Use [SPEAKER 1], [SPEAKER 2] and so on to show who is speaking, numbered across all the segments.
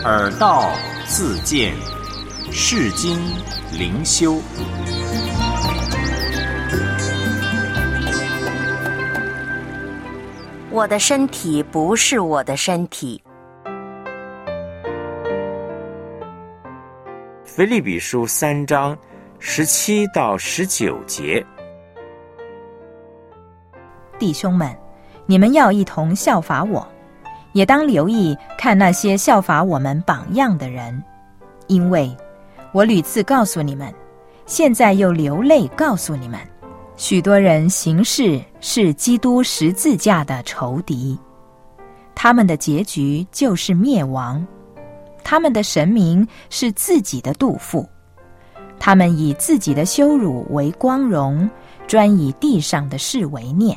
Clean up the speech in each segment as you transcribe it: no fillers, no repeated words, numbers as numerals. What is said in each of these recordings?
[SPEAKER 1] 耳道自见，世经灵修。
[SPEAKER 2] 我的身体不是我的身体。
[SPEAKER 3] 腓立比书3章17到19节。
[SPEAKER 4] 弟兄们，你们要一同效法我，也当留意看那些效法我们榜样的人，因为我屡次告诉你们，现在又流泪告诉你们，许多人行事是基督十字架的仇敌，他们的结局就是灭亡，他们的神明是自己的肚腹，他们以自己的羞辱为光荣，专以地上的事为念。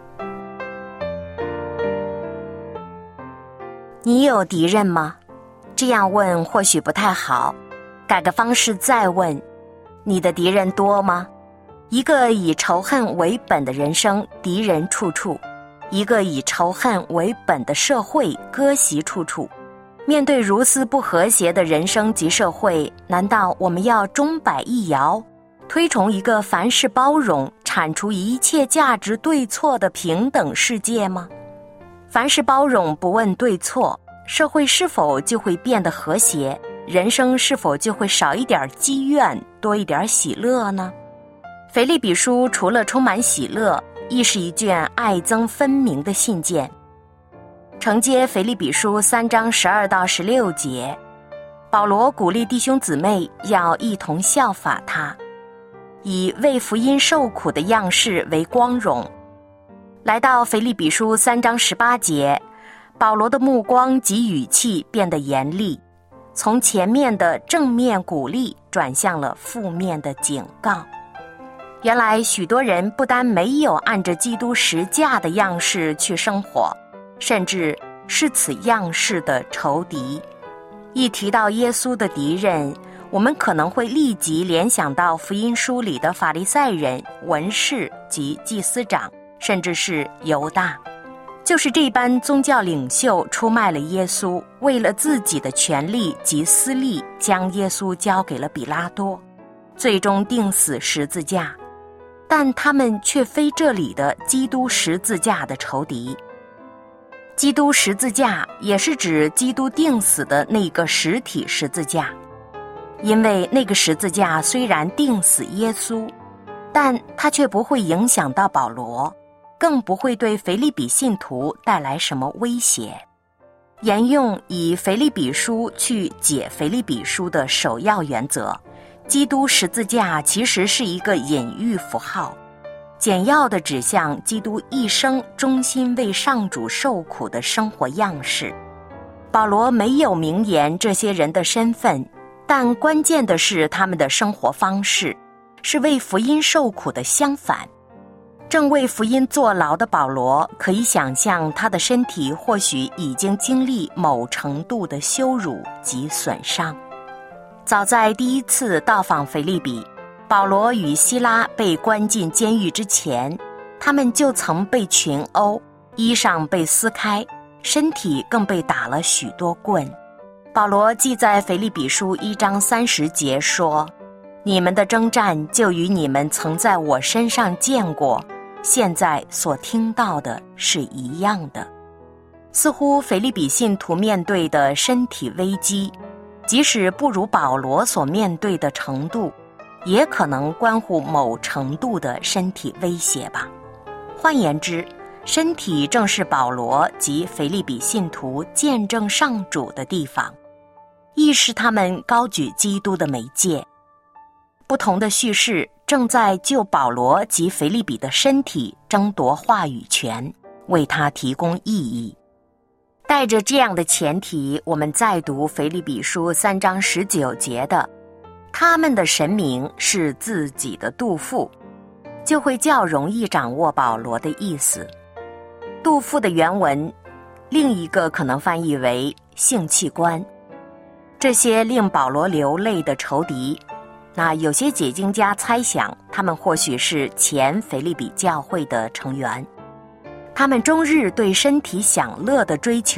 [SPEAKER 2] 你有敌人吗？这样问或许不太好，改个方式再问，你的敌人多吗？一个以仇恨为本的人生，敌人处处；一个以仇恨为本的社会，割席处处。面对如斯不和谐的人生及社会，难道我们要钟摆一摇，推崇一个凡事包容、铲除一切价值对错的平等世界吗？凡事包容，不问对错，社会是否就会变得和谐？人生是否就会少一点积怨，多一点喜乐呢？腓立比书除了充满喜乐，亦是一卷爱憎分明的信件。承接腓立比书3章12到16节，保罗鼓励弟兄姊妹要一同效法他，以为福音受苦的样式为光荣。来到腓立比书3章18节，保罗的目光及语气变得严厉，从前面的正面鼓励转向了负面的警告。原来许多人不单没有按着基督十架的样式去生活，甚至是此样式的仇敌。一提到耶稣的敌人，我们可能会立即联想到福音书里的法利赛人、文士及祭司长，甚至是犹大。就是这般宗教领袖出卖了耶稣，为了自己的权利及私利，将耶稣交给了比拉多，最终钉死十字架。但他们却非这里的基督十字架的仇敌。基督十字架也是指基督钉死的那个实体十字架，因为那个十字架虽然钉死耶稣，但它却不会影响到保罗，更不会对腓立比信徒带来什么威胁。沿用以腓立比书去解腓立比书的首要原则，基督十字架其实是一个隐喻符号，简要地指向基督一生忠心为上主受苦的生活样式。保罗没有明言这些人的身份，但关键的是他们的生活方式是为福音受苦的相反。正为福音坐牢的保罗，可以想象他的身体或许已经经历某程度的羞辱及损伤。早在第一次到访腓立比，保罗与希拉被关进监狱之前，他们就曾被群殴，衣裳被撕开，身体更被打了许多棍。保罗记在腓立比书1章30节说，你们的征战就与你们曾在我身上见过，现在所听到的是一样的。似乎腓立比信徒面对的身体危机，即使不如保罗所面对的程度，也可能关乎某程度的身体威胁吧。换言之，身体正是保罗及腓立比信徒见证上主的地方，亦是他们高举基督的媒介。不同的叙事正在就保罗及腓立比的身体争夺话语权，为他提供意义。带着这样的前提，我们再读腓立比书3章19节的他们的神明是自己的肚腹，就会较容易掌握保罗的意思。肚腹的原文另一个可能翻译为性器官。这些令保罗流泪的仇敌，那有些解经家猜想他们或许是前腓立比教会的成员，他们终日对身体享乐的追求，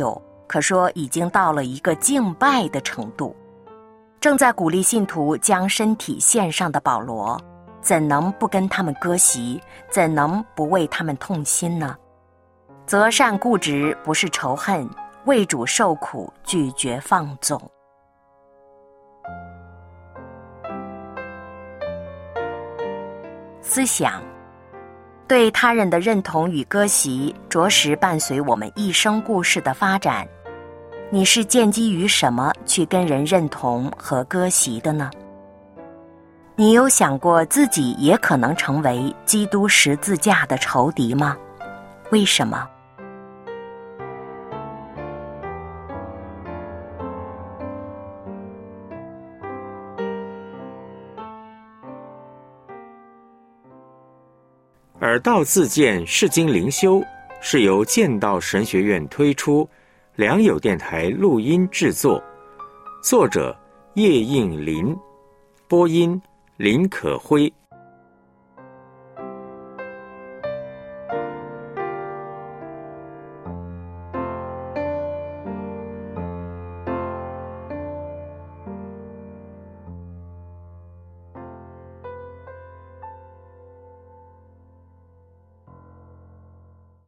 [SPEAKER 2] 可说已经到了一个敬拜的程度。正在鼓励信徒将身体献上的保罗，怎能不跟他们割席，怎能不为他们痛心呢？择善固执不是仇恨，为主受苦拒绝放纵。思想，对他人的认同与割席，着实伴随我们一生故事的发展。你是建基于什么去跟人认同和割席的呢？你有想过自己也可能成为基督十字架的仇敌吗？为什么？
[SPEAKER 3] 耳道自荐释经灵修是由剑道神学院推出，良友电台录音制作，作者叶应麟，播音林可辉。